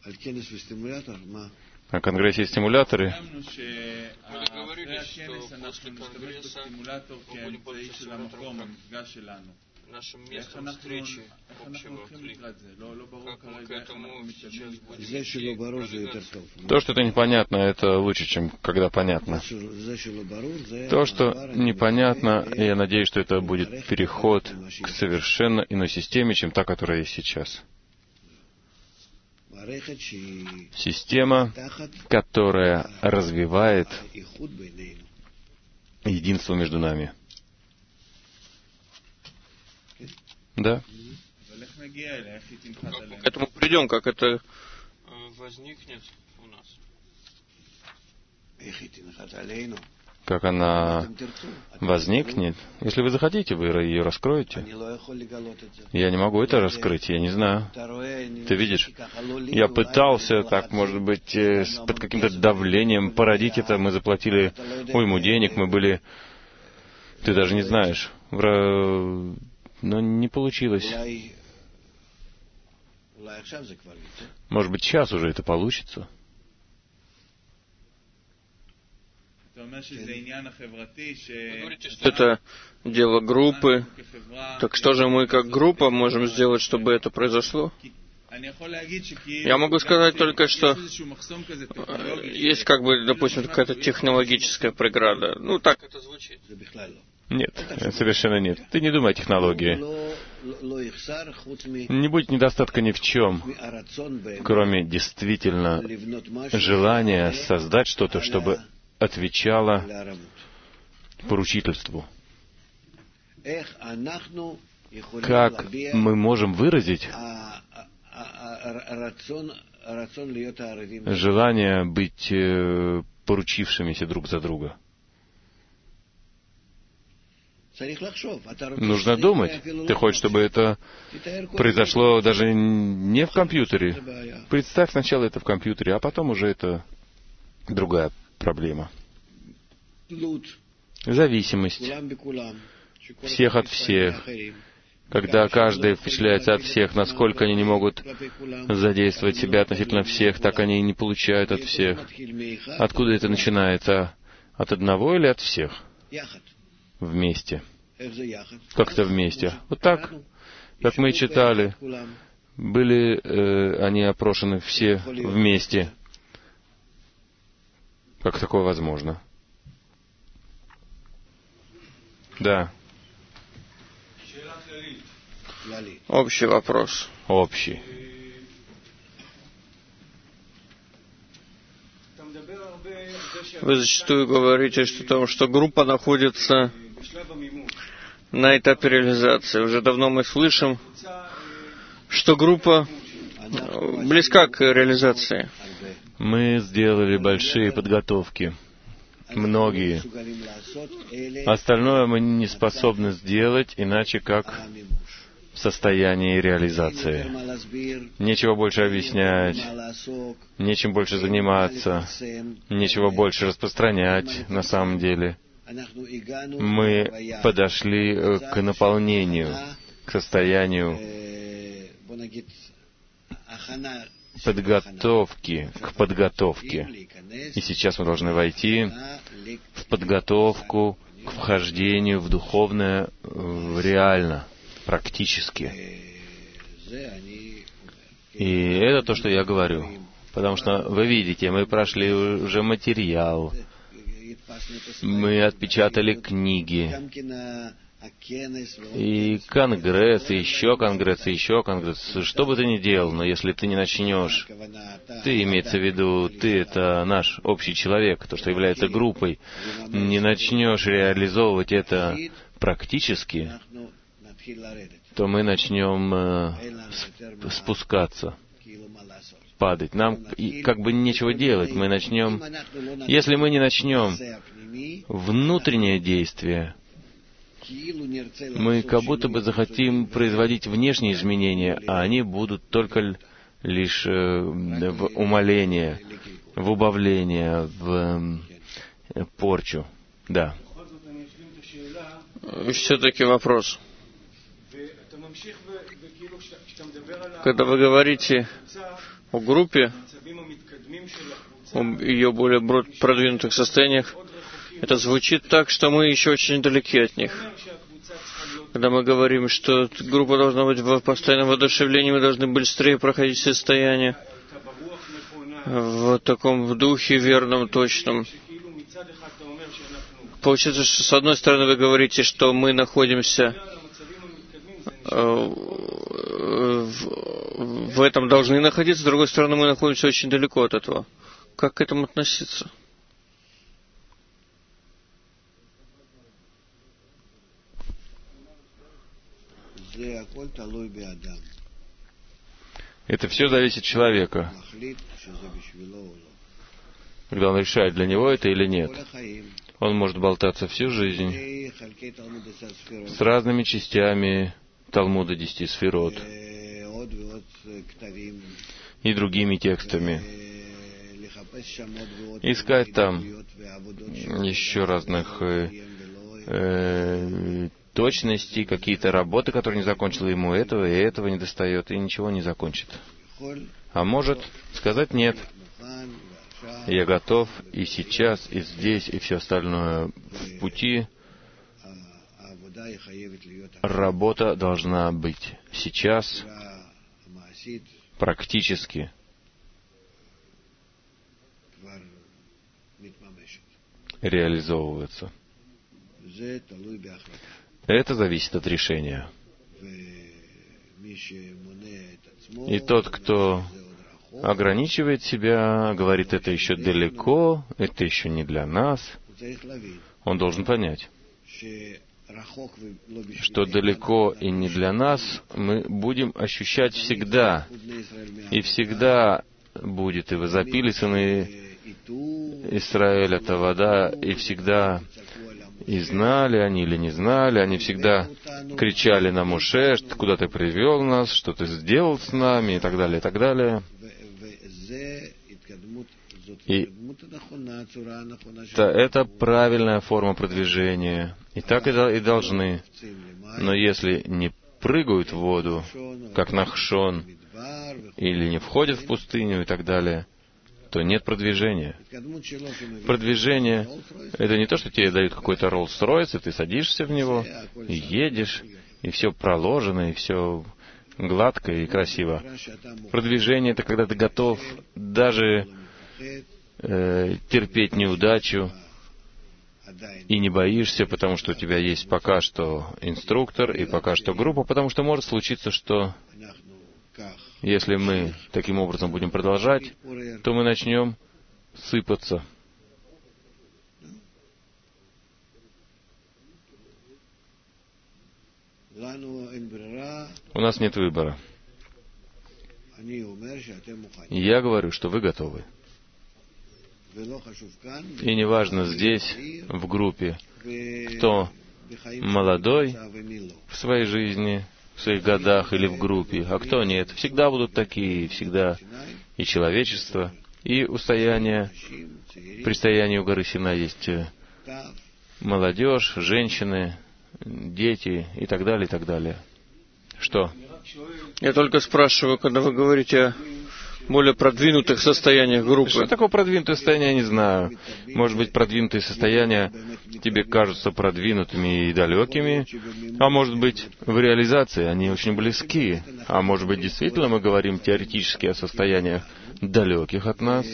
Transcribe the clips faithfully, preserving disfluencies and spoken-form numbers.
На конгрессе стимуляторы. Мы договорились, что после конгресса мы будем пользоваться стимулятором как нашим местом встречи общего клика. Как мы к этому сейчас будем продвигаться? То, что это непонятно, это лучше, чем когда понятно. То, что непонятно, я надеюсь, что это будет переход к совершенно иной системе, чем та, которая есть сейчас. Система, которая развивает единство между нами. Да. Как мы к этому придем, как это возникнет у нас? Как она возникнет? Если вы захотите, вы ее раскроете. Я не могу это раскрыть, я не знаю. Ты видишь, я пытался, так, может быть, под каким-то давлением породить это. Мы заплатили уйму денег, мы были... Ты даже не знаешь. Но не получилось. Может быть, сейчас уже это получится. Вы говорите, что это дело группы. Так что же мы как группа можем сделать, чтобы это произошло? Я могу сказать только, что есть как бы, допустим, какая-то технологическая преграда. Ну, так это звучит. Нет, совершенно нет. Ты не думай о технологии. Не будет недостатка ни в чем, кроме действительно желания создать что-то, чтобы отвечало поручительству. Как мы можем выразить желание быть поручившимися друг за друга? Нужно думать. Ты хочешь, чтобы это произошло даже не в компьютере. Представь сначала это в компьютере, а потом уже это другая проблема. Зависимость всех от всех. Когда каждый впечатляется от всех, насколько они не могут задействовать себя относительно всех, так они и не получают от всех. Откуда это начинается? От одного или от всех? Вместе. Как-то вместе. Вот так, как мы читали, были э, они опрошены все вместе. Как такое возможно? Да. Общий вопрос. Общий. Вы зачастую говорите, что, там, что группа находится на этапе реализации. Уже давно мы слышим, что группа близка к реализации. Мы сделали большие подготовки. Многие. Остальное мы не способны сделать, иначе как в состоянии реализации. Нечего больше объяснять, нечем больше заниматься, нечего больше распространять на самом деле. Мы подошли к наполнению, к состоянию подготовки, к подготовке. И сейчас мы должны войти в подготовку к вхождению в духовное реально, практически. И это то, что я говорю. Потому что, вы видите, мы прошли уже материал, мы отпечатали книги, и конгресс, и еще конгресс, и еще конгресс. Что бы ты ни делал, но если ты не начнешь, ты, имеется в виду, ты — это наш общий человек, то, что является группой, не начнешь реализовывать это практически, то мы начнем э, спускаться, падать. Нам и, как бы нечего делать. Мы начнем... Если мы не начнем внутреннее действие, мы как будто бы захотим производить внешние изменения, а они будут только лишь э, в умаление, в убавление, в э, порчу. Да. Все-таки вопрос. Когда вы говорите о группе, о ее более продвинутых состояниях, это звучит так, что мы еще очень далеки от них. Когда мы говорим, что группа должна быть в постоянном воодушевлении, мы должны быстрее проходить состояние в таком в духе верном, точном. Получается, что с одной стороны вы говорите, что мы находимся в этом должны находиться, с другой стороны мы находимся очень далеко от этого. Как к этому относиться? Это все зависит от человека, когда он решает, для него это или нет. Он может болтаться всю жизнь с разными частями Талмуда десяти сферот и другими текстами, искать там еще разных э, э, точностей, какие-то работы, которые не закончил, ему этого и этого не достает, и ничего не закончит. А может сказать нет. Я готов и сейчас, и здесь, и все остальное в пути. Работа должна быть сейчас, практически. Реализовывается. Это зависит от решения. И тот, кто ограничивает себя, говорит, это еще далеко, это еще не для нас, он должен понять, что далеко и не для нас мы будем ощущать всегда, и всегда будет, и возопили сыны Израиля, это вода, и всегда, и знали они или не знали, они всегда кричали на Моше, куда ты привел нас, что ты сделал с нами, и так далее, и так далее. И это правильная форма продвижения. И так и должны. Но если не прыгают в воду, как Нахшон, или не входят в пустыню и так далее, то нет продвижения. Продвижение — это не то, что тебе дают какой-то Роллс-Ройс, и ты садишься в него, и едешь, и все проложено, и все гладко и красиво. Продвижение — это когда ты готов даже э, терпеть неудачу и не боишься, потому что у тебя есть пока что инструктор и пока что группа, потому что может случиться, что если мы таким образом будем продолжать, то мы начнем сыпаться. У нас нет выбора. Я говорю, что вы готовы. И неважно здесь, в группе, кто молодой в своей жизни, в своих годах или в группе, а кто нет. Всегда будут такие, всегда и человечество, и устояние. При стоянии у горы Синай есть молодежь, женщины, дети и так далее, и так далее. Что? Я только спрашиваю, когда вы говорите о более продвинутых состояниях группы. Что такое продвинутое состояние, я не знаю. Может быть, продвинутые состояния тебе кажутся продвинутыми и далекими, а может быть, в реализации они очень близки, а может быть, действительно мы говорим теоретически о состояниях далеких от нас,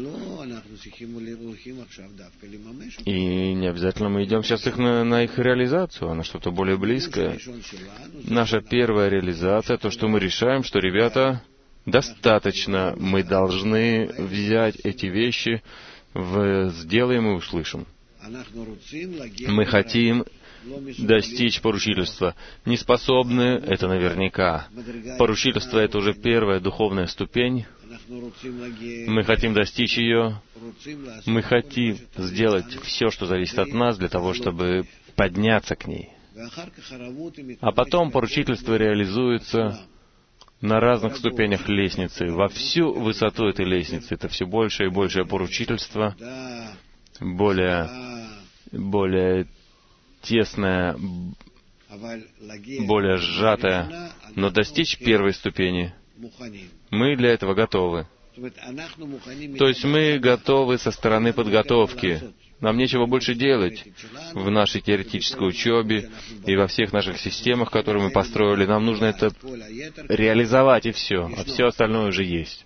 и не обязательно мы идем сейчас их на, на их реализацию, а на что-то более близкое. Наша первая реализация, то, что мы решаем, что, ребята, достаточно, мы должны взять эти вещи, в, сделаем и услышим. Мы хотим достичь поручительства. Не способны, это наверняка. Поручительство — это уже первая духовная ступень. Мы хотим достичь ее. Мы хотим сделать все, что зависит от нас, для того, чтобы подняться к ней. А потом поручительство реализуется на разных ступенях лестницы, во всю высоту этой лестницы. Это все больше и большее поручительство, более, более тесное, более сжатое. Но достичь первой ступени Мы для этого готовы. То есть мы готовы со стороны подготовки. Нам нечего больше делать в нашей теоретической учебе и во всех наших системах, которые мы построили. Нам нужно это реализовать, и все. А все остальное уже есть.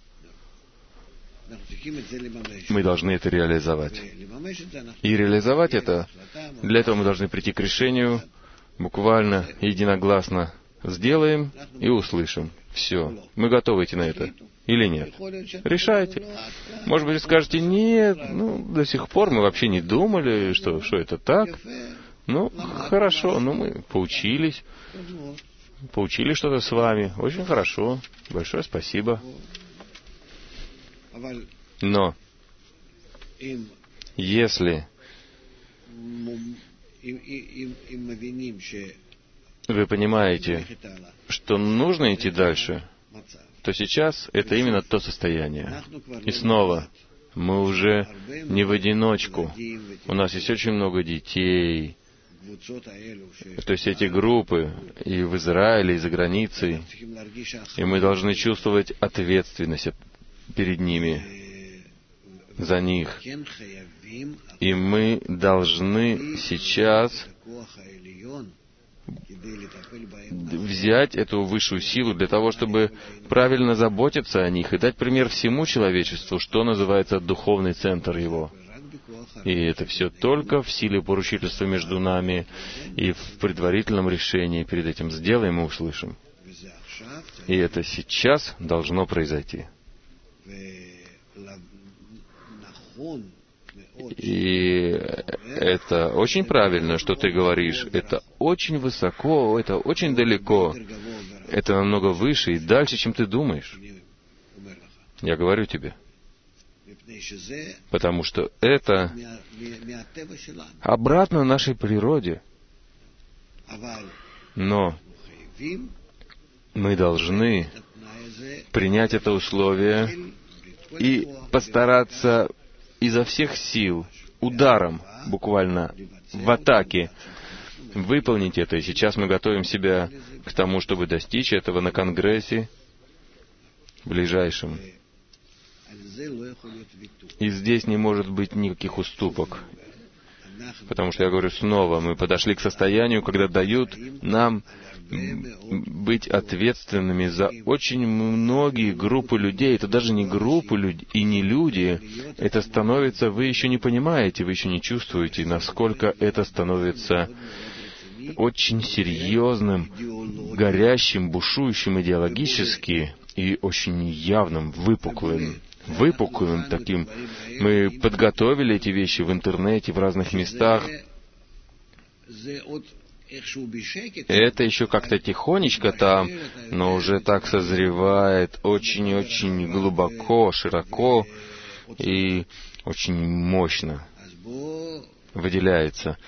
Мы должны это реализовать. И реализовать это, для этого мы должны прийти к решению, буквально, единогласно сделаем и услышим. Все. Мы готовы идти на это. Или нет? Решайте. Может быть, вы скажете, нет, ну, до сих пор мы вообще не думали, что, что это так. Ну, хорошо, ну, мы поучились. Поучили что-то с вами. Очень хорошо. Большое спасибо. Но, если вы понимаете, что нужно идти дальше, то сейчас это именно то состояние. И снова, мы уже не в одиночку. У нас есть очень много детей. То есть эти группы и в Израиле, и за границей. И мы должны чувствовать ответственность перед ними, за них. И мы должны сейчас взять эту высшую силу для того, чтобы правильно заботиться о них и дать пример всему человечеству, что называется духовный центр его. И это все только в силе поручительства между нами и в предварительном решении перед этим сделаем и услышим. И это сейчас должно произойти. И это очень правильно, что ты говоришь. Это очень высоко, это очень далеко. Это намного выше и дальше, чем ты думаешь. Я говорю тебе. Потому что это обратно нашей природе. Но мы должны принять это условие и постараться изо всех сил, ударом, буквально, в атаке, выполнить это. И сейчас мы готовим себя к тому, чтобы достичь этого на Конгрессе ближайшем. И здесь не может быть никаких уступок. Потому что, я говорю снова, мы подошли к состоянию, когда дают нам быть ответственными за очень многие группы людей. Это даже не группы людей и не люди. Это становится, вы еще не понимаете, вы еще не чувствуете, насколько это становится очень серьезным, горящим, бушующим идеологически и очень явным, выпуклым. выпуклым таким. Мы подготовили эти вещи в интернете, в разных местах. Это еще как-то тихонечко там, но уже так созревает очень-очень глубоко, широко и очень мощно выделяется.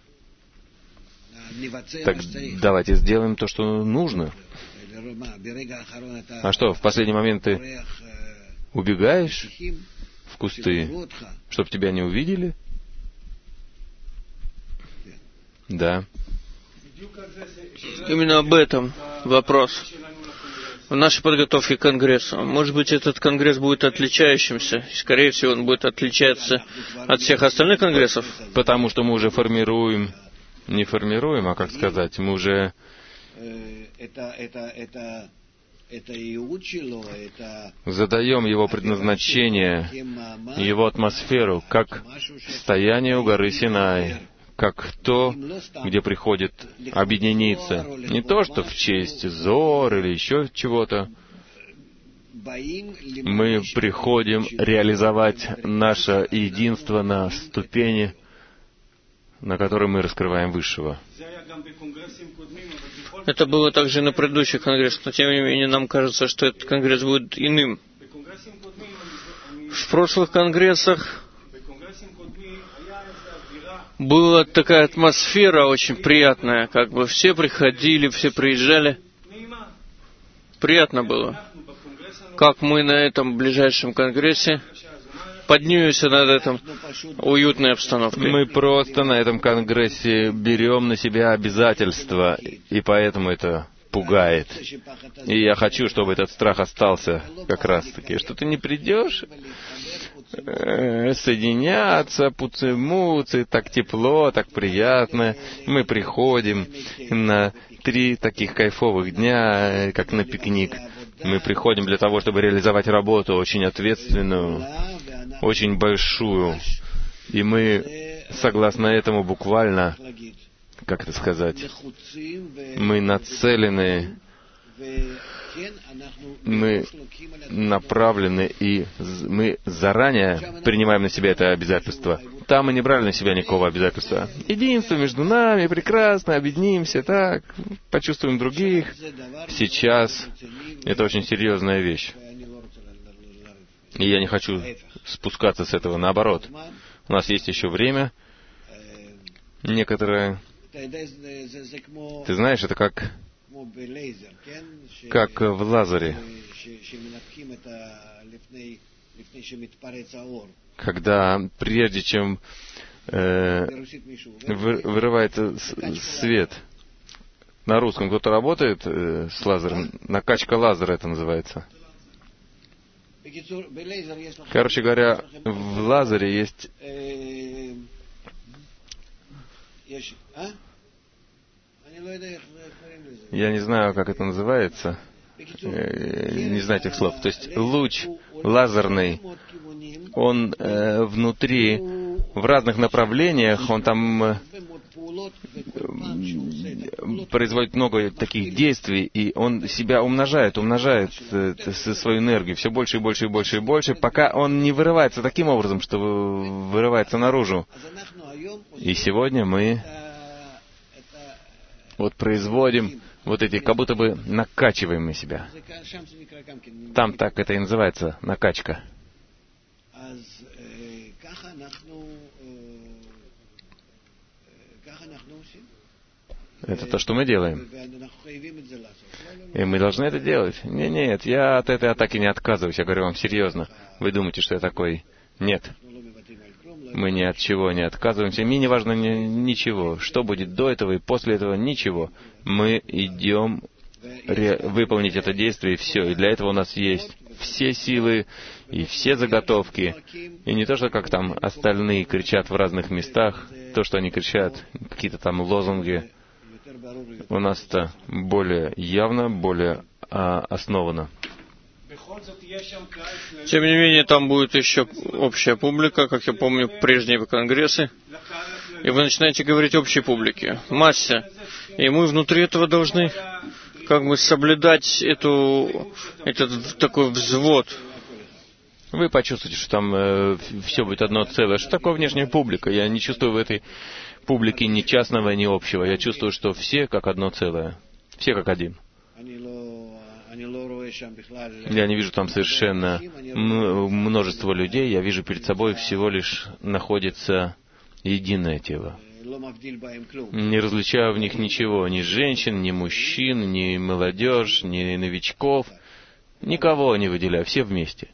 Так давайте сделаем то, что нужно. А что, в последний момент ты убегаешь в кусты, чтобы тебя не увидели? Да. Именно об этом вопрос. В нашей подготовке к Конгрессу. Может быть, этот Конгресс будет отличающимся. Скорее всего, он будет отличаться от всех остальных Конгрессов. Потому что мы уже формируем, не формируем, а, как сказать, мы уже задаем его предназначение, его атмосферу, как состояние у горы Синай, как то, где приходит объединиться. Не то, что в честь Зор или еще чего-то. Мы приходим реализовать наше единство на ступени, на которой мы раскрываем Высшего. Это было также и на предыдущих конгрессах, но тем не менее нам кажется, что этот конгресс будет иным. В прошлых конгрессах была такая атмосфера очень приятная, как бы все приходили, все приезжали. Приятно было. Как мы на этом ближайшем конгрессе поднимемся над этим уютной обстановкой. Мы просто на этом конгрессе берем на себя обязательства, и поэтому это пугает. И я хочу, чтобы этот страх остался как раз-таки, что ты не придешь э, соединяться, пуцы-муцы, так тепло, так приятно. Мы приходим на три таких кайфовых дня, как на пикник. Мы приходим для того, чтобы реализовать работу очень ответственную, очень большую. И мы, согласно этому, буквально, как это сказать, мы нацелены, мы направлены, и мы заранее принимаем на себя это обязательство. Там мы не брали на себя никакого обязательства. Единство между нами, прекрасно, объединимся, так, почувствуем других. Сейчас это очень серьезная вещь. И я не хочу спускаться с этого, наоборот. У нас есть еще время. Некоторое... Ты знаешь, это как, как в лазере, когда прежде чем э, вы, вырывается свет. На русском кто-то работает э, с лазером? Накачка лазера это называется. Короче говоря, в лазере есть... Я не знаю, как это называется. Не знаю этих слов. То есть луч лазерный, он э, внутри, в разных направлениях, он там э, производит много таких действий, и он себя умножает, умножает э, свою энергию все больше и больше и больше и больше, пока он не вырывается таким образом, что вырывается наружу. И сегодня мы вот производим вот эти, как будто бы накачиваем мы себя. Там так это и называется, накачка. Это то, что мы делаем. И мы должны это делать. Нет, нет, я от этой атаки не отказываюсь, я говорю вам серьезно. Вы думаете, что я такой? Нет. Мы ни от чего не отказываемся. Мне не важно ни, ничего. Что будет до этого и после этого, ничего. Мы идем ре, выполнить это действие, и все. И для этого у нас есть все силы и все заготовки. И не то, что как там остальные кричат в разных местах, то, что они кричат, какие-то там лозунги. У нас-то более явно, более а, основано. Тем не менее, там будет еще общая публика, как я помню, прежние конгрессы. И вы начинаете говорить общей публике, массе. И мы внутри этого должны как бы соблюдать эту, этот такой взвод. Вы почувствуете, что там э, все будет одно целое. Что такое внешняя публика? Я не чувствую в этой публике ни частного, ни общего. Я чувствую, что все как одно целое. Все как один. Я не вижу там совершенно множество людей. Я вижу перед собой всего лишь находится единое тело. Не различаю в них ничего. Ни женщин, ни мужчин, ни молодежь, ни новичков. Никого не выделяю. Все вместе.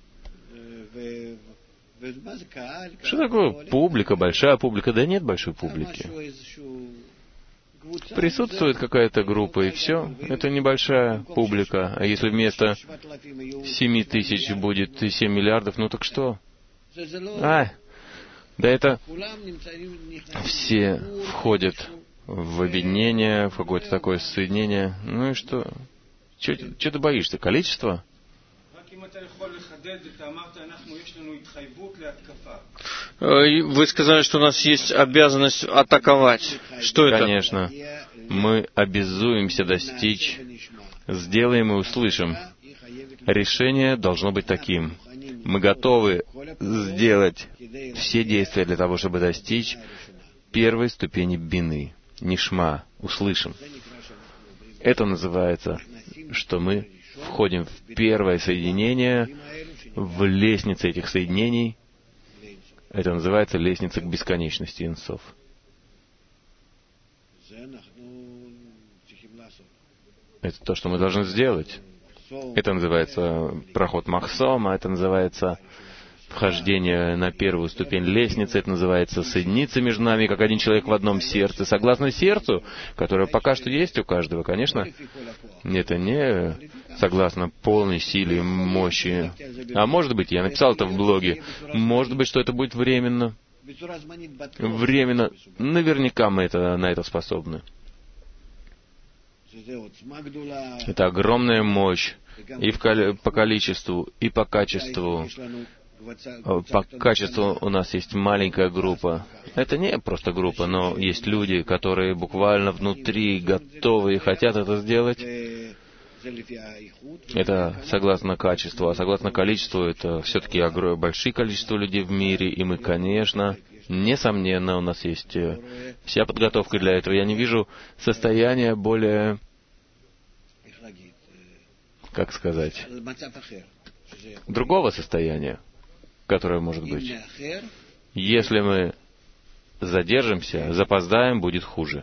Что такое публика, большая публика? Да нет большой публики. Присутствует какая-то группа, и все. Это небольшая публика. А если вместо семи тысяч будет семь миллиардов, ну так что? А, да это все входят в объединение, в какое-то такое соединение. Ну и что? Чего ты боишься? Количество? Вы сказали, что у нас есть обязанность атаковать. Что это? Конечно. Мы обязуемся достичь, сделаем и услышим. Решение должно быть таким. Мы готовы сделать все действия для того, чтобы достичь первой ступени бины, нишма, услышим. Это называется, что мы входим в первое соединение, в лестнице этих соединений. Это называется лестница к бесконечности инсов. Это то, что мы должны сделать. Это называется проход Махсома, это называется вхождение на первую ступень лестницы. Это называется соединиться между нами, как один человек в одном сердце. Согласно сердцу, которое пока что есть у каждого, конечно, это не согласно полной силе, мощи. А может быть, я написал это в блоге, может быть, что это будет временно. Временно. Наверняка мы это, на это способны. Это огромная мощь и в, по количеству, и по качеству. По качеству у нас есть маленькая группа. Это не просто группа, но есть люди, которые буквально внутри готовы и хотят это сделать. Это согласно качеству, а согласно количеству это все-таки большое количество людей в мире, и мы, конечно, несомненно, у нас есть вся подготовка для этого. Я не вижу состояния более, как сказать, другого состояния, которое может быть. Если мы задержимся, запоздаем, будет хуже.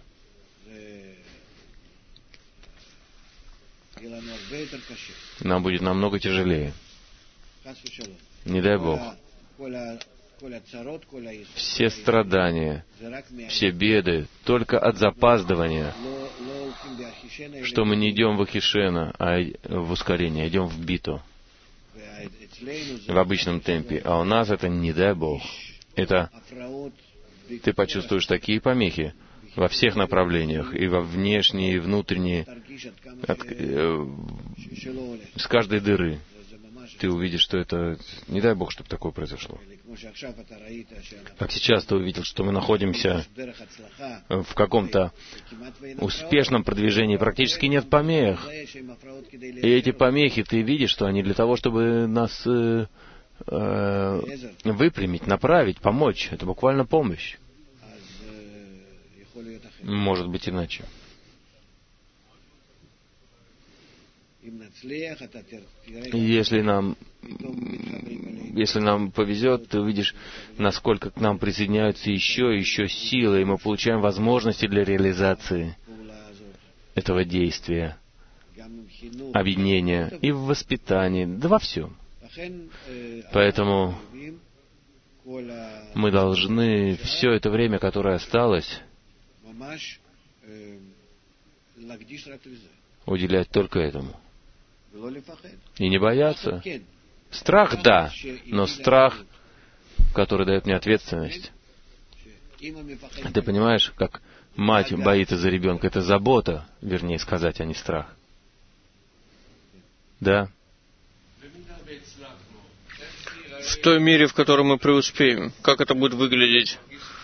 Нам будет намного тяжелее. Не дай Бог. Все страдания, все беды только от запаздывания, что мы не идем в Ахишена, а в ускорение, идем в биту, в обычном темпе. А у нас это, не дай Бог, это ты почувствуешь такие помехи во всех направлениях, и во внешние, и внутренние, от, э, с каждой дыры. Ты увидишь, что это... Не дай Бог, чтобы такое произошло. Как сейчас ты увидел, что мы находимся в каком-то успешном продвижении, практически нет помех. И эти помехи, ты видишь, что они для того, чтобы нас э, э, выпрямить, направить, помочь. Это буквально помощь. Может быть иначе. Если нам, если нам повезет, ты увидишь, насколько к нам присоединяются еще и еще силы, и мы получаем возможности для реализации этого действия, объединения и в воспитании, да во всем. Поэтому мы должны все это время, которое осталось, уделять только этому. И не бояться. Страх, да, но страх, который дает мне ответственность. Ты понимаешь, как мать боится за ребенка, это забота, вернее сказать, а не страх. Да? В той мере, в которой мы преуспеем, как это будет выглядеть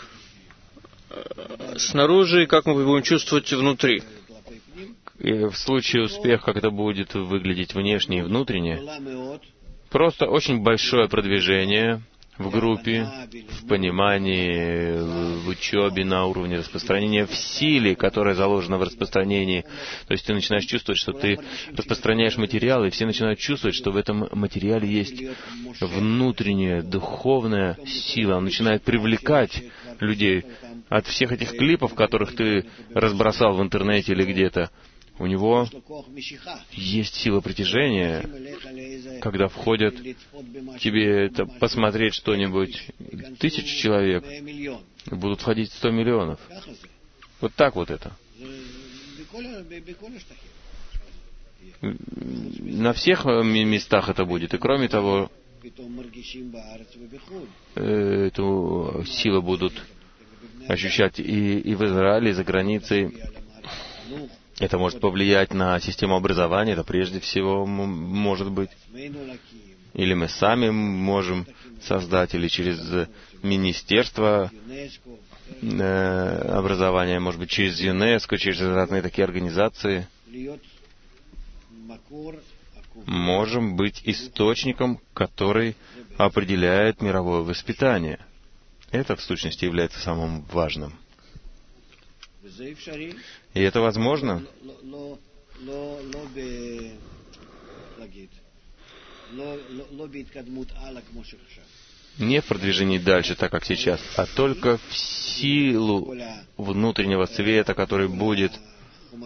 снаружи и как мы будем чувствовать внутри. И в случае успеха, как это будет выглядеть внешне и внутренне, просто очень большое продвижение в группе, в понимании, в учебе, на уровне распространения, в силе, которая заложена в распространении. То есть ты начинаешь чувствовать, что ты распространяешь материал, и все начинают чувствовать, что в этом материале есть внутренняя, духовная сила. Он начинает привлекать людей от всех этих клипов, которых ты разбросал в интернете или где-то. У него есть сила притяжения, когда входят тебе это, посмотреть что-нибудь, тысячи человек, будут входить сто миллионов. Вот так вот это. На всех местах это будет. И кроме того, эту силу будут ощущать и, и в Израиле, и за границей. Это может повлиять на систему образования, это прежде всего может быть. Или мы сами можем создать, или через Министерство э, образования, может быть, через ЮНЕСКО, через разные такие организации. Можем быть источником, который определяет мировое воспитание. Это, в сущности, является самым важным. И это возможно не в продвижении дальше, так как сейчас, а только в силу внутреннего света, который будет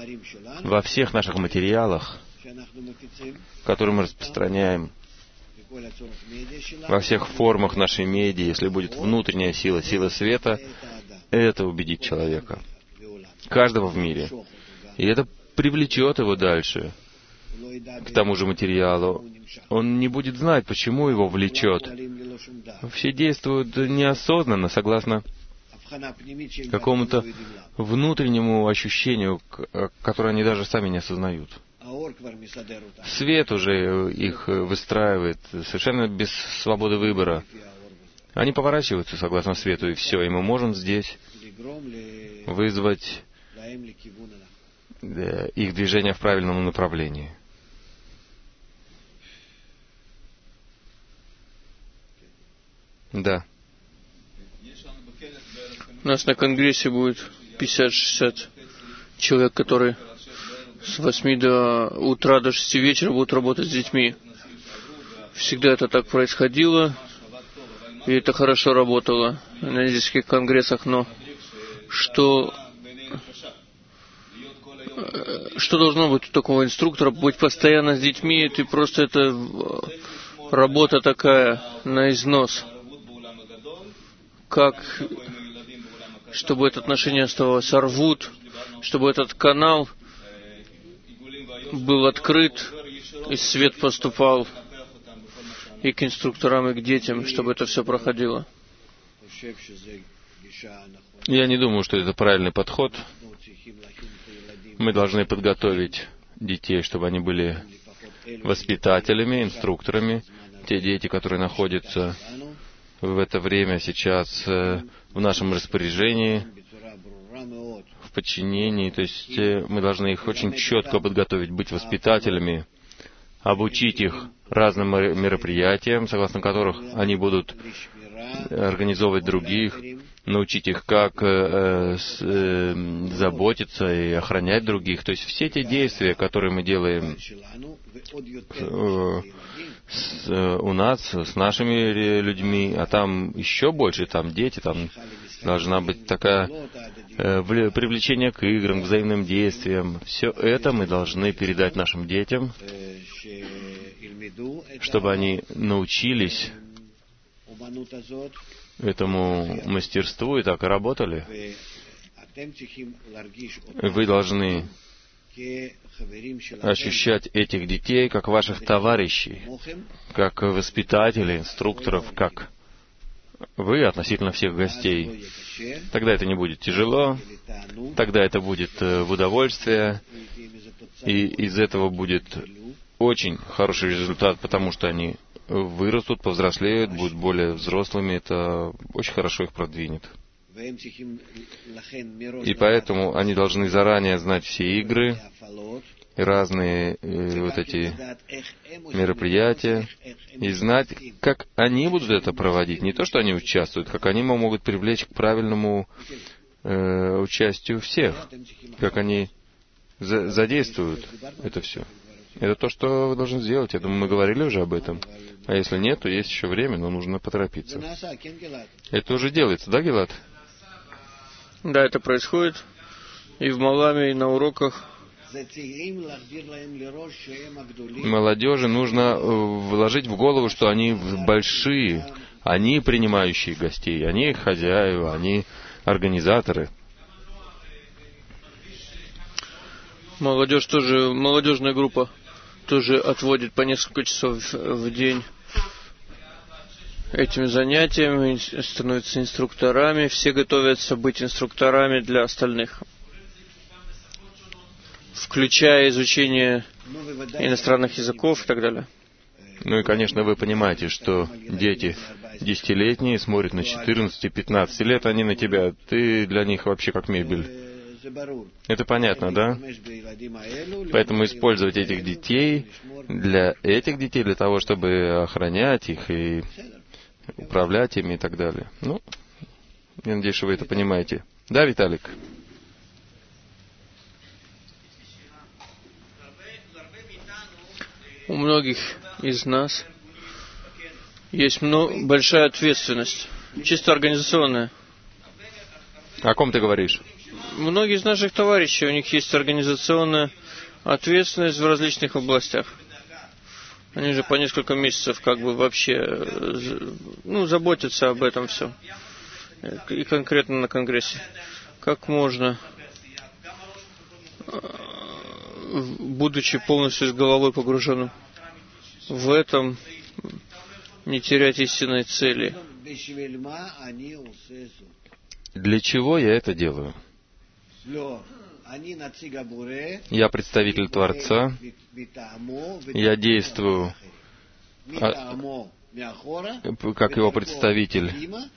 во всех наших материалах, которые мы распространяем, во всех формах нашей меди, если будет внутренняя сила, сила света, это убедит человека, каждого в мире. И это привлечет его дальше к тому же материалу. Он не будет знать, почему его влечет. Все действуют неосознанно, согласно какому-то внутреннему ощущению, которое они даже сами не осознают. Свет уже их выстраивает совершенно без свободы выбора. Они поворачиваются согласно свету, и все. И мы можем здесь вызвать их движение в правильном направлении. Да. У нас на конгрессе будет пятьдесят-шестьдесят человек, которые с восьми до утра до шести вечера будут работать с детьми. Всегда это так происходило, и это хорошо работало на нескольких конгрессах, но что, что должно быть у такого инструктора? Быть постоянно с детьми, ты просто это работа такая на износ. Как, чтобы это отношение оставалось арвут, чтобы этот канал был открыт, и свет поступал и к инструкторам, и к детям, чтобы это все проходило. Я не думаю, что это правильный подход. Мы должны подготовить детей, чтобы они были воспитателями, инструкторами. Те дети, которые находятся в это время сейчас в нашем распоряжении, в подчинении. То есть мы должны их очень четко подготовить, быть воспитателями, обучить их разным мероприятиям, согласно которых они будут организовывать других, научить их, как э, с, э, заботиться и охранять других. То есть все те действия, которые мы делаем э, с, э, у нас, с нашими людьми, а там еще больше, там дети, там должна быть такая э, привлечение к играм, к взаимным действиям. Все это мы должны передать нашим детям, чтобы они научились этому мастерству и так и работали. Вы должны ощущать этих детей как ваших товарищей, как воспитателей, инструкторов, как вы относительно всех гостей. Тогда это не будет тяжело, тогда это будет в удовольствие, и из этого будет очень хороший результат, потому что они вырастут, повзрослеют, будут более взрослыми, это очень хорошо их продвинет. И поэтому они должны заранее знать все игры, разные э, вот эти мероприятия, и знать, как они будут это проводить. Не то, что они участвуют, как они могут привлечь к правильному э, участию всех, как они за- задействуют это все. Это то, что вы должны сделать. Я думаю, мы говорили уже об этом. А если нет, то есть еще время, но нужно поторопиться. Это уже делается, да, Гилад? Да, это происходит и в Маламе, и на уроках. Молодежи нужно вложить в голову, что они большие, они принимающие гостей, они хозяева, они организаторы. Молодежь тоже, молодежная группа тоже отводит по несколько часов в день этим занятиям, становятся инструкторами, все готовятся быть инструкторами для остальных, включая изучение иностранных языков и так далее. Ну и, конечно, вы понимаете, что дети десятилетние смотрят на четырнадцать-пятнадцать лет, они на тебя, ты для них вообще как мебель. Это понятно, да? Поэтому использовать этих детей для этих детей, для того, чтобы охранять их и управлять ими и так далее. Ну, я надеюсь, что вы это понимаете. Да, Виталик? У многих из нас есть много, большая ответственность, чисто организационная. О ком ты говоришь? Многие из наших товарищей, у них есть организационная ответственность в различных областях. Они же по несколько месяцев как бы вообще, ну, заботятся об этом все. И конкретно на Конгрессе. Как можно, будучи полностью с головой погруженным в этом, не терять истинной цели? Для чего я это делаю? Я представитель Творца, я действую как его представитель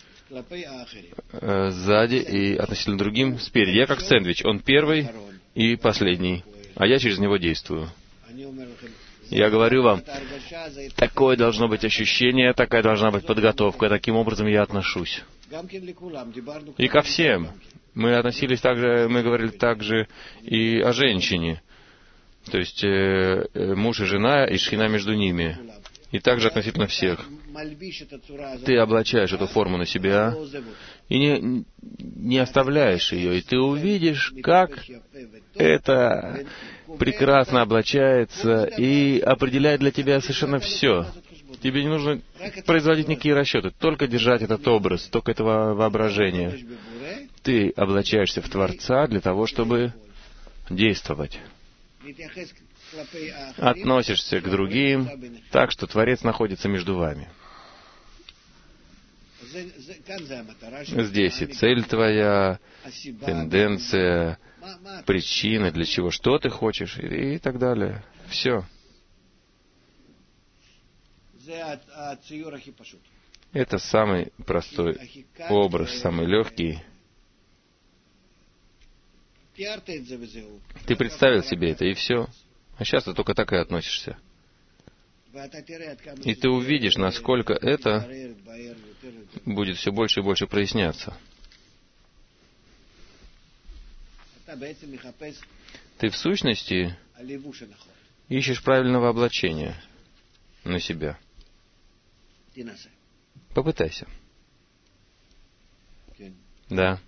сзади и относительно другим спереди. Я как сэндвич, он первый и последний, а я через него действую. Я говорю вам, такое должно быть ощущение, такая должна быть подготовка, таким образом я отношусь. И ко всем. Мы относились также, мы говорили также и о женщине. То есть э, муж и жена, и шхина между ними. И также относительно всех. Ты облачаешь эту форму на себя и не, не оставляешь ее. И ты увидишь, как это прекрасно облачается и определяет для тебя совершенно все. Тебе не нужно производить никакие расчеты, только держать этот образ, только этого воображения. Ты облачаешься в Творца для того, чтобы действовать. Относишься к другим так, что Творец находится между вами. Здесь и цель твоя, тенденция, причина, для чего, что ты хочешь, и, и так далее. Все. Это самый простой образ, самый легкий. Ты представил себе это, и все. А сейчас ты только так и относишься. И ты увидишь, насколько это будет все больше и больше проясняться. Ты в сущности ищешь правильного облачения на себя. Попытайся. Да.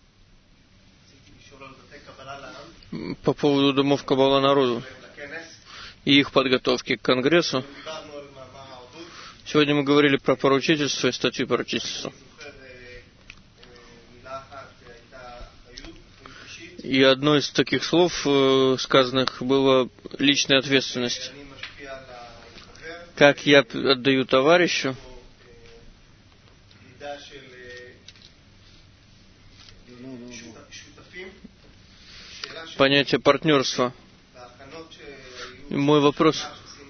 По поводу домов Каббала народу и их подготовки к Конгрессу. Сегодня мы говорили про поручительство и статью поручительства. И одно из таких слов, сказанных, было личная ответственность. Как я отдаю товарищу, понятие партнерства. И мой вопрос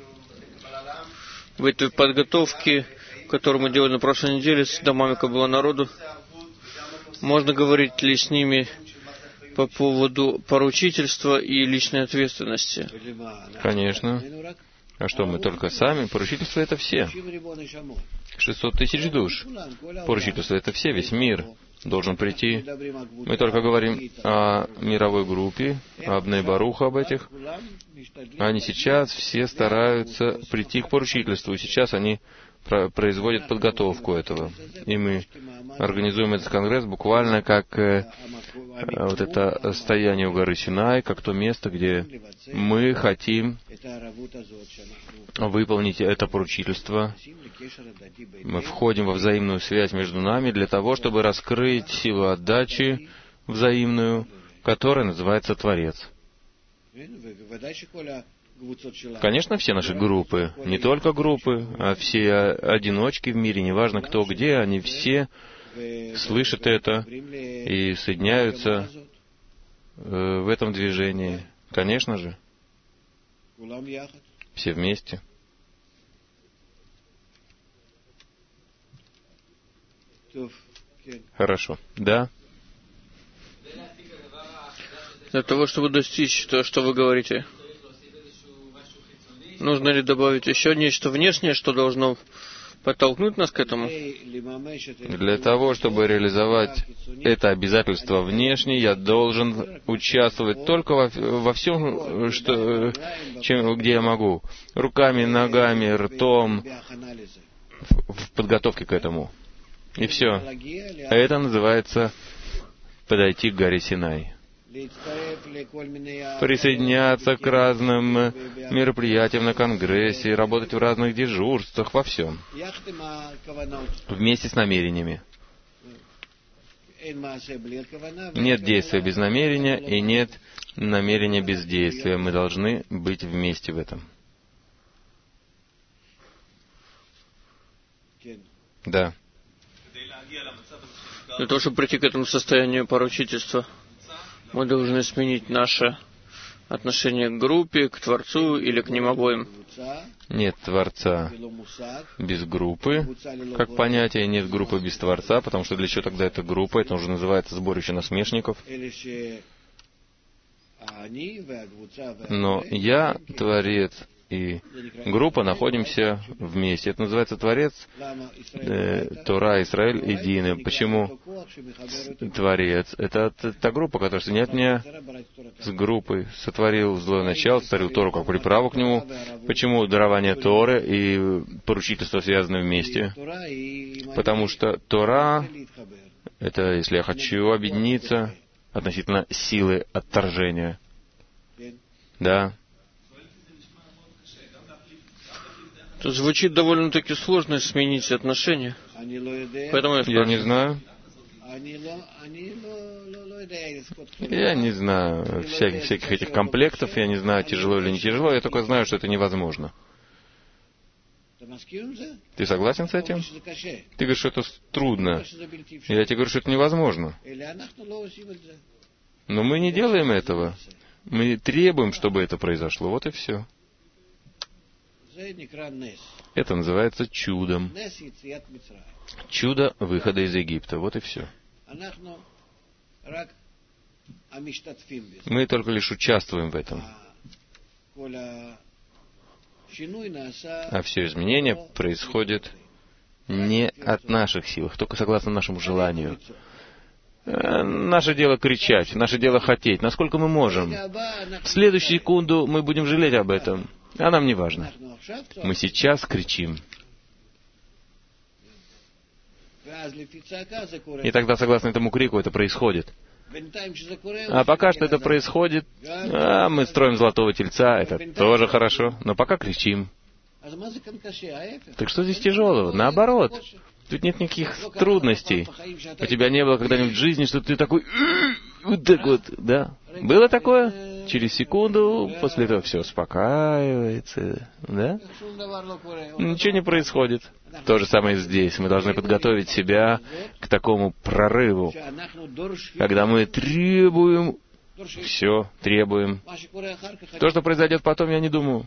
в этой подготовке, которую мы делали на прошлой неделе с домами Каббала народу, можно говорить ли с ними по поводу поручительства и личной ответственности? Конечно. А что, мы только сами? Поручительство — это все. шестьсот тысяч душ. Поручительство — это все, весь мир должен прийти. Мы только говорим о мировой группе, об Бней Барух, об этих. Они сейчас все стараются прийти к поручительству. Сейчас они производят подготовку этого. И мы организуем этот конгресс буквально как э, вот это стояние у горы Синай, как то место, где мы хотим выполнить это поручительство. Мы входим во взаимную связь между нами для того, чтобы раскрыть силу отдачи взаимную, которая называется Творец. Конечно, все наши группы, не только группы, а все одиночки в мире, неважно кто где, они все слышат это и соединяются в этом движении. Конечно же, все вместе. Хорошо. Да? Для того, чтобы достичь то, что вы говорите, нужно ли добавить еще нечто внешнее, что должно подтолкнуть нас к этому? Для того, чтобы реализовать это обязательство внешне, я должен участвовать только во, во всем, что, чем, где я могу. Руками, ногами, ртом, в, в подготовке к этому. И все. А это называется подойти к горе Синай. присоединяться к разным мероприятиям на Конгрессе, работать в разных дежурствах, во всем, вместе с намерениями. Нет действия без намерения и нет намерения без действия. Мы должны быть вместе в этом. Да. Для того, чтобы прийти к этому состоянию поручительства, мы должны сменить наше отношение к группе, к Творцу или к ним обоим. Нет Творца без группы, как понятие, нет группы без Творца, потому что для чего тогда эта группа? Это уже называется сборище насмешников. Но я, Творец, и группа находимся вместе. Это называется Творец, э, Тора, Израиль, едины. Почему Творец? Это та группа, которая соединяет меня с группой, сотворил злое начало, сотворил Тору как приправу к нему. Почему дарование Торы и поручительство связаны вместе? Потому что Тора — это если я хочу объединиться относительно силы отторжения. Да. Тут звучит довольно-таки сложно сменить отношения. Поэтому я спрашиваю. Я не знаю. Я не знаю всяких, всяких этих комплектов, я не знаю, тяжело или не тяжело, я только знаю, что это невозможно. Ты согласен с этим? Ты говоришь, что это трудно. Я тебе говорю, что это невозможно. Но мы не делаем этого. Мы требуем, чтобы это произошло. Вот и все. Это называется чудом. Чудо выхода из Египта. Вот и все. Мы только лишь участвуем в этом. А все изменения происходят не от наших сил, только согласно нашему желанию. Наше дело кричать, наше дело хотеть, насколько мы можем. В следующую секунду мы будем жалеть об этом, а нам не важно. Мы сейчас кричим. И тогда, согласно этому крику, это происходит. А пока что это происходит, а мы строим золотого тельца, это тоже хорошо, но пока кричим. Так что здесь тяжелого? Наоборот. Тут нет никаких трудностей. У тебя не было когда-нибудь в жизни, что ты такой... Вот так вот, да? Было такое? Через секунду после этого все успокаивается, да? Ничего не происходит. То же самое здесь. Мы должны подготовить себя к такому прорыву, когда мы требуем... Все, требуем. То, что произойдет потом, я не думаю.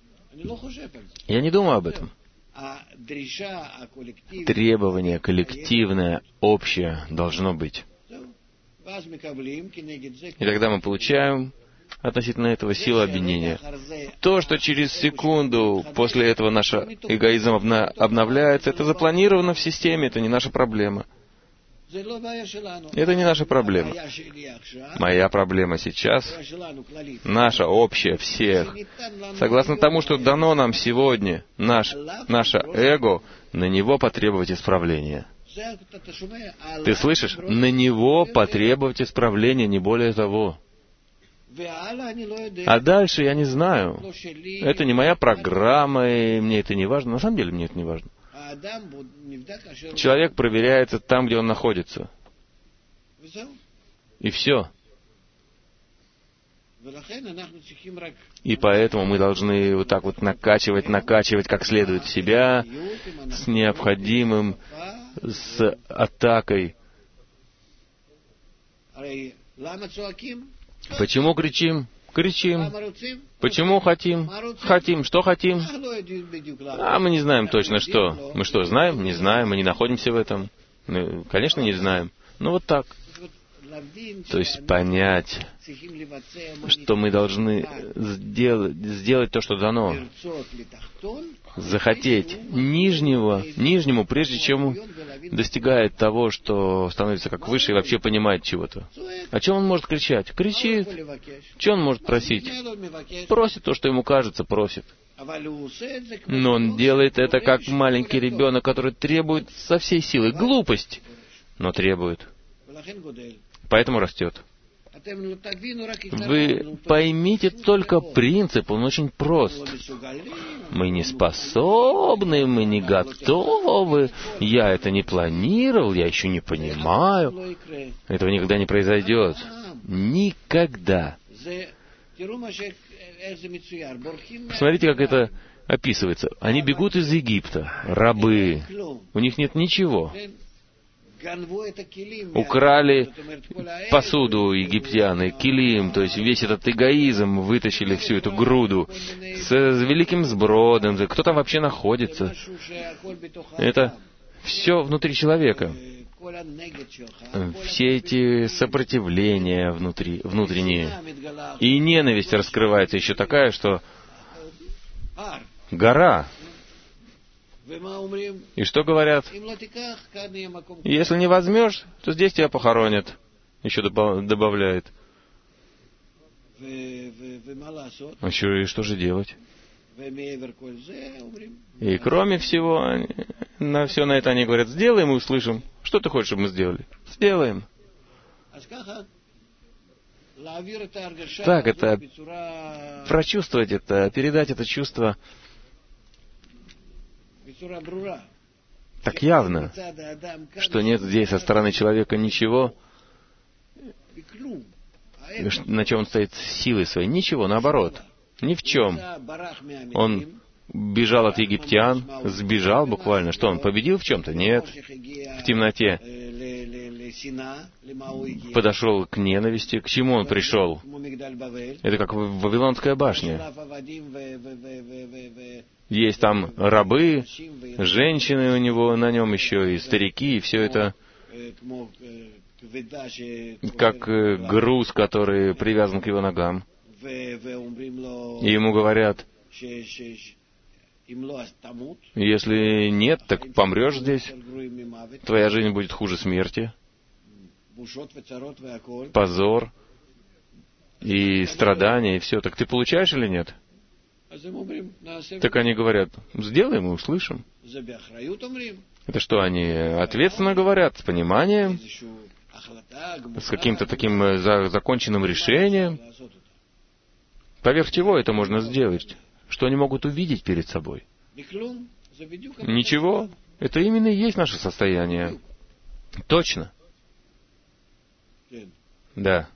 Я не думаю об этом. Требование коллективное, общее должно быть. И тогда мы получаем относительно этого силу объединения. То, что через секунду после этого наш эгоизм обна- обновляется, это запланировано в системе, это не наша проблема. Это не наша проблема. Моя проблема сейчас, наша общая, всех. Согласно тому, что дано нам сегодня, наш, наше эго, на него потребовать исправления. Ты слышишь? На него потребовать исправления, не более того. А дальше я не знаю. Это не моя программа, и мне это не важно. На самом деле мне это не важно. Человек проверяется там, где он находится. И все. И поэтому мы должны вот так вот накачивать, накачивать как следует себя с необходимым, с атакой. Почему кричим? Кричим. Почему хотим? Хотим. Что хотим? А мы не знаем точно что. Мы что, знаем? Не знаем. Мы не находимся в этом. Мы, конечно, не знаем. Ну вот так. То есть понять, что мы должны сделать, сделать то, что дано. Захотеть нижнего, нижнему, прежде чем достигает того, что становится как выше и вообще понимает чего-то. О чем он может кричать? Кричит. Что он может просить? Просит то, что ему кажется, просит. Но он делает это как маленький ребенок, который требует со всей силы. Глупость, но требует. Поэтому растет. Вы поймите только принцип, он очень прост. Мы не способны, мы не готовы, я это не планировал, я еще не понимаю. Этого никогда не произойдет. Никогда. Посмотрите, как это описывается. Они бегут из Египта, рабы. У них нет ничего. Украли посуду египтяне, килим, то есть весь этот эгоизм, вытащили всю эту груду с великим сбродом. Кто там вообще находится? Это все внутри человека. Все эти сопротивления внутри, внутренние. И ненависть раскрывается еще такая, что гора. И что говорят? Если не возьмешь, то здесь тебя похоронят. Еще добавляет. А еще и что же делать? И кроме всего, они, на все на это они говорят, сделаем и услышим. Что ты хочешь, чтобы мы сделали? Сделаем. Так, это прочувствовать это, передать это чувство так явно, что нет здесь со стороны человека ничего, на чем он стоит силой своей. Ничего, наоборот. Ни в чем. Он бежал от египтян, сбежал буквально. Что, он победил в чем-то? Нет. В темноте подошел к ненависти. К чему он пришел? Это как Вавилонская башня. Есть там рабы, женщины у него, на нем еще и старики, и все это как груз, который привязан к его ногам. И ему говорят, если нет, так помрешь здесь. Твоя жизнь будет хуже смерти. Позор и страдания, и все. Так ты получаешь или нет? Так они говорят, сделаем и услышим. Это что, они ответственно говорят, с пониманием, с каким-то таким законченным решением? Поверх чего это можно сделать? Что они могут увидеть перед собой? Ничего. Это именно и есть наше состояние. Точно. Да.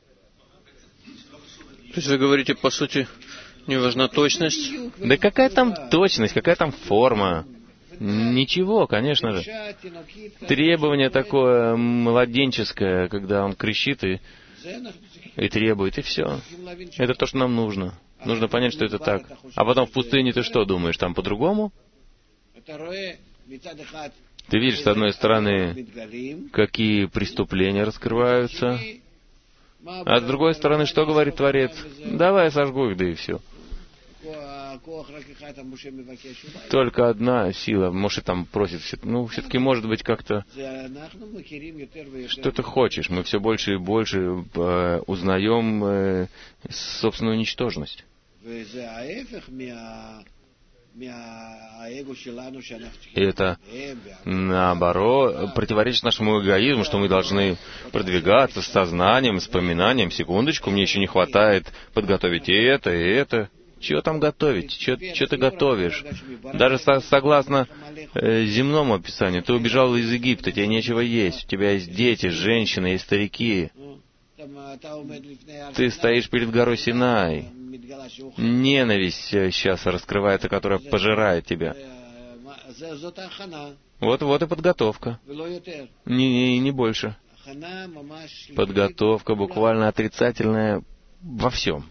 То есть вы говорите, по сути, не важна точность? Да какая там точность, какая там форма? Ничего, конечно же. Требование такое младенческое, когда он кричит и, и требует, и все. Это то, что нам нужно. Нужно понять, что это так. А потом в пустыне ты что думаешь, там по-другому? Ты видишь, с одной стороны, какие преступления раскрываются, а с другой стороны, что говорит Творец? Давай я сожгу их, да и все. Только одна сила, может, там просит, ну, все-таки, может быть, как-то, что ты хочешь. Мы все больше и больше э, узнаем э, собственную ничтожность. И это, наоборот, противоречит нашему эгоизму, что мы должны продвигаться с сознанием, с поминанием. Секундочку, мне еще не хватает подготовить и это, и это. Чего там готовить? Чего, чего ты готовишь? Даже со, согласно э, земному описанию, ты убежал из Египта, тебе нечего есть, у тебя есть дети, женщины, есть старики. Ты стоишь перед горой Синай. Ненависть сейчас раскрывается, которая пожирает тебя. Вот, вот и подготовка. Не, не, не больше. Подготовка буквально отрицательная во всем.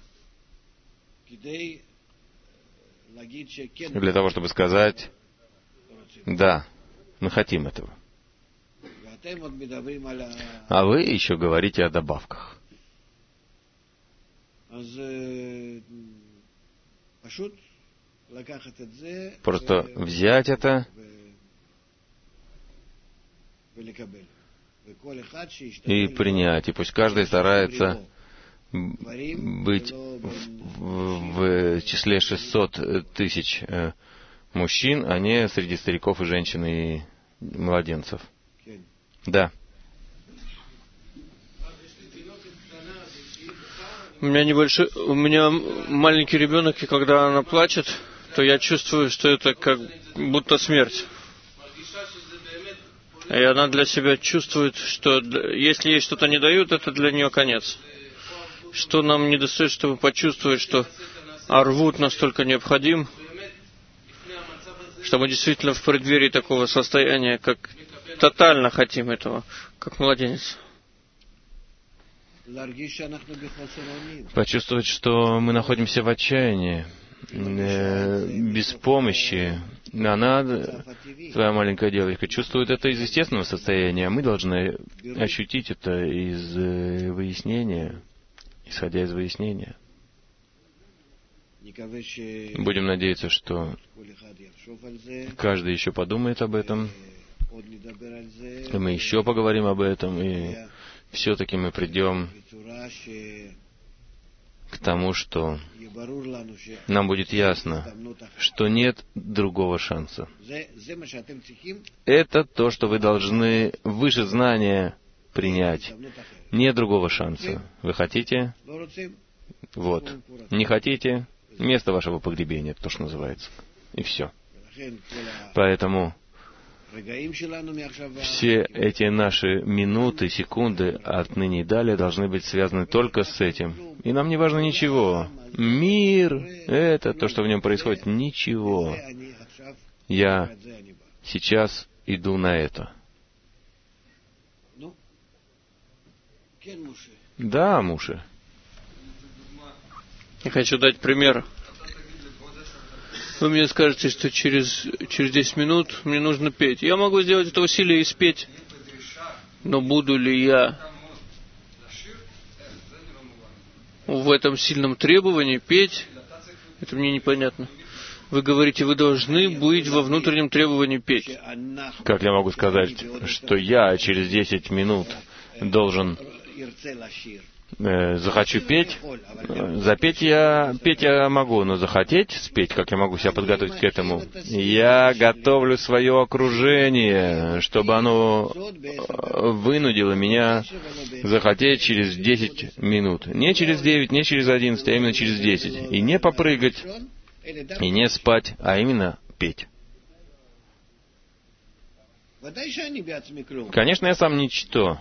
Для того, чтобы сказать, да, мы хотим этого. А вы еще говорите о добавках. Просто взять это и принять. И пусть каждый старается быть в, в, в числе шестьсот тысяч мужчин, а не среди стариков и женщин и младенцев. Да. У меня небольшой, у меня маленький ребенок, и когда она плачет, то я чувствую, что это как будто смерть. И она для себя чувствует, что если ей что-то не дают, это для нее конец. Что нам не достает, чтобы почувствовать, что арвут настолько необходим, что мы действительно в преддверии такого состояния, как тотально хотим этого, как младенец. Почувствовать, что мы находимся в отчаянии, э, без помощи. Она, твоя маленькая девочка, чувствует это из естественного состояния, а мы должны ощутить это из э, выяснения, исходя из выяснения. Будем надеяться, что каждый еще подумает об этом, и мы еще поговорим об этом, и все-таки мы придем к тому, что нам будет ясно, что нет другого шанса. Это то, что вы должны выше знания принять. Нет другого шанса. Вы хотите? Вот. Не хотите? Место вашего погребения, то, что называется. И все. Поэтому все эти наши минуты, секунды отныне и далее должны быть связаны только с этим. И нам не важно ничего. Мир — это то, что в нем происходит. Ничего. Я сейчас иду на это. Да, Муше. Я хочу дать пример. Вы мне скажете, что через, через десять минут мне нужно петь. Я могу сделать это усилие и спеть. Но буду ли я в этом сильном требовании петь? Это мне непонятно. Вы говорите, вы должны быть во внутреннем требовании петь. Как я могу сказать, что я через десять минут должен... захочу петь, запеть я, петь я могу, но захотеть спеть, как я могу себя подготовить к этому? Я готовлю свое окружение, чтобы оно вынудило меня захотеть через десять минут. Не через девять, не через одиннадцать, а именно через десять. И не попрыгать, и не спать, а именно петь. Конечно, я сам ничто.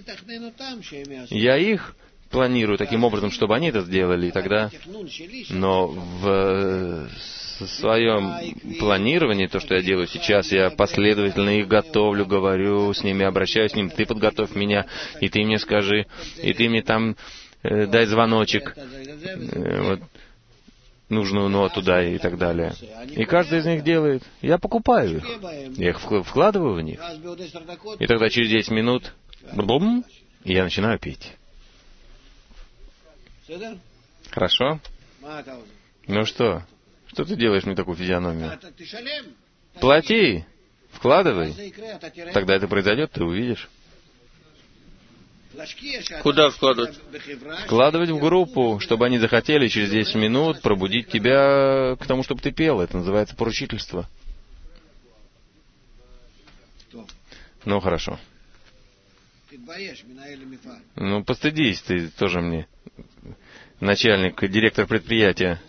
Я их планирую таким образом, чтобы они это сделали, и тогда... Но в своем планировании, то, что я делаю сейчас, я последовательно их готовлю, говорю с ними, обращаюсь с ними, ты подготовь меня, и ты мне скажи, и ты мне там э, дай звоночек, э, вот, нужную ноту дай и так далее. И каждый из них делает. Я покупаю их. Я их вкладываю в них. И тогда через десять минут бум, и я начинаю петь. Хорошо? Ну что? Что ты делаешь мне такую физиономию? Плати! Вкладывай. Тогда это произойдет, ты увидишь. Куда вкладывать? Вкладывать в группу, чтобы они захотели через десять минут пробудить тебя к тому, чтобы ты пел. Это называется поручительство. Ну, хорошо. Ну, постыдись, ты тоже мне начальник, директор предприятия.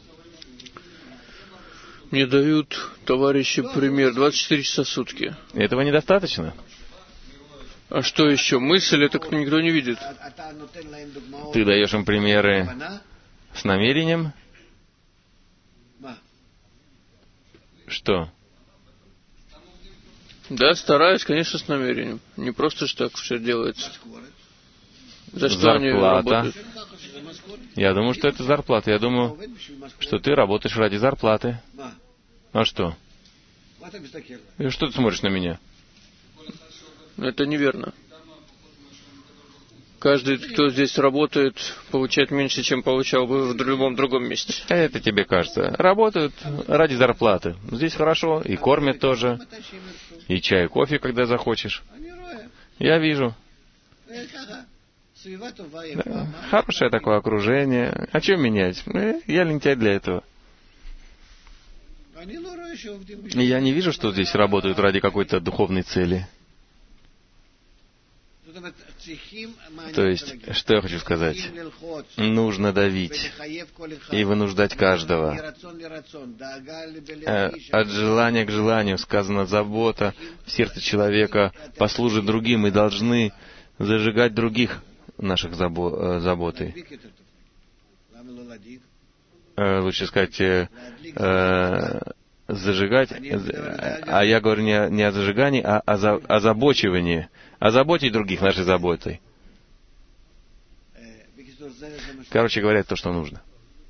Мне дают, товарищи, пример двадцать четыре часа в сутки. Этого недостаточно? А что еще? Мысль, это никто не видит. Ты даешь им примеры с намерением? Что? Да, стараюсь, конечно, с намерением. Не просто ж так все делается. За что Зарплата. они работают? Я думаю, что это зарплата. Я думаю, что ты работаешь ради зарплаты. А что? И что ты смотришь на меня? Это неверно. Каждый, кто здесь работает, получает меньше, чем получал бы в любом другом месте. Это тебе кажется. Работают ради зарплаты. Здесь хорошо, и кормят тоже. И чай, и кофе, когда захочешь. Я вижу. Да. Хорошее такое окружение. А что менять? Я лентяй для этого. Я не вижу, что здесь работают ради какой-то духовной цели. То есть, что я хочу сказать? Нужно давить и вынуждать каждого. От желания к желанию сказано, забота в сердце человека послужит другим, и должны зажигать других наших забо- заботой. Лучше сказать, э, э, зажигать, а я говорю не о, не о зажигании, а о за, озабочивании. Озаботить других нашей заботой. Короче говоря, то, что нужно.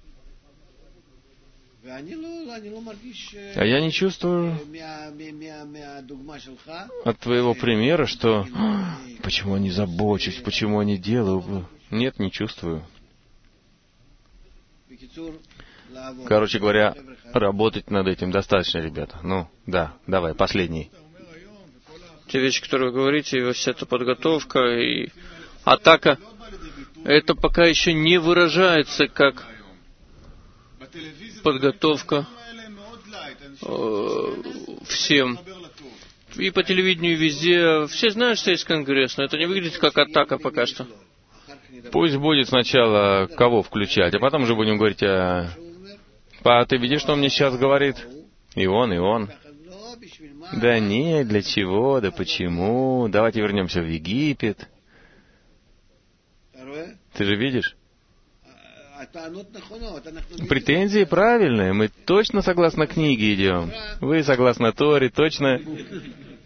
А я не чувствую от твоего примера, что почему я не забочусь, почему я не делаю. Нет, не чувствую. Короче говоря, работать над этим достаточно, ребята. Ну, да, давай, последний. Те вещи, которые вы говорите, и вся эта подготовка и атака, это пока еще не выражается как подготовка э, всем. И по телевидению, и везде. Все знают, что есть конгресс, но это не выглядит как атака пока что. Пусть будет сначала кого включать, а потом уже будем говорить, а... Па, ты видишь, что он мне сейчас говорит? И он, и он. Да нет, для чего, да почему? Давайте вернемся в Египет. Ты же видишь? Претензии правильные. Мы точно согласно книге идем. Вы согласно Торе, точно